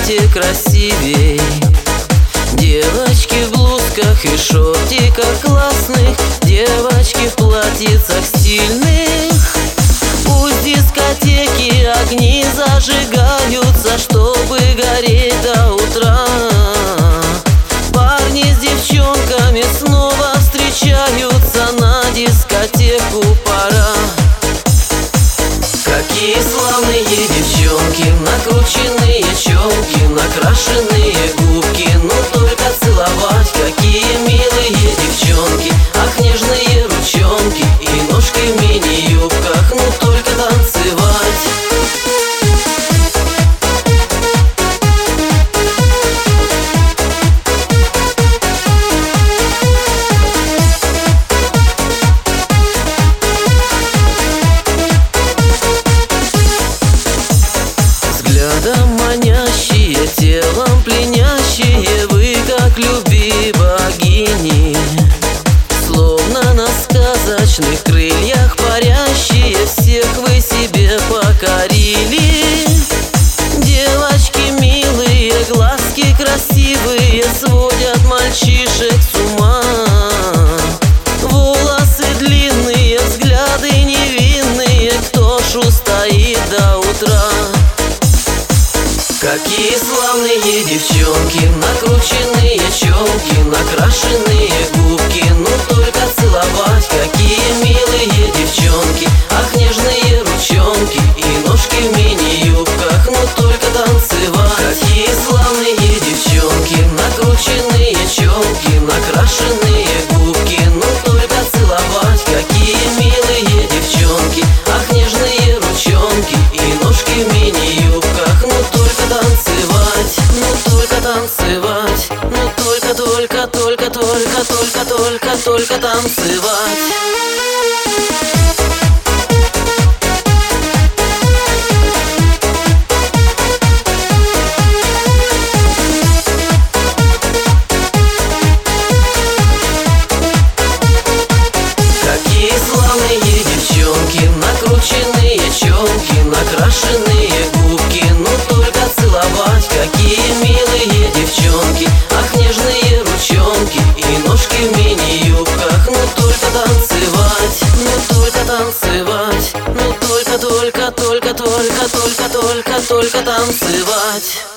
свете красивей. Девочки в блузках и шортиках классных, девочки в платьицах стильных. Пусть дискотеки огни зажигаются, чтобы гореть до утра. Парни с девчонками снова встречаются, на дискотеку пора. Какие славные девчонки, накрученные челки, накрашенные губки, ну только целовать. Какие милые девчонки, ах, нежные ручонки и ножки в мини-юбках, ну только танцевать. Взглядом манящие, телом пленящие, вы как любви богини, словно на сказочных крыльях парящие, всех вы себе покорили. Девочки милые, глазки красивые, сводят мальчишек с ума. Волосы длинные, взгляды невинные, кто ж устоит до утра? Какие славные девчонки, накрученные челки, накрашенные губки, ну только целовать. Какие милые девчонки, ах, нежные ручонки и ножки в мини-юбках, ну только танцевать. Какие славные девчонки, накрученные челки, накрашенные губки, ну только целовать. Какие милые девчонки, ах, нежные ручонки и ножки в мини-юбках, ну только танцевать, ну только танцевать, ну только танцевать. Какие славные девчонки, накрученные челки, накрашенные губки, ну только целовать. Какие милые девчонки, ах, нежные ручонки и ножки в мини-юбках, ну только танцевать, ну только танцевать, ну только танцевать.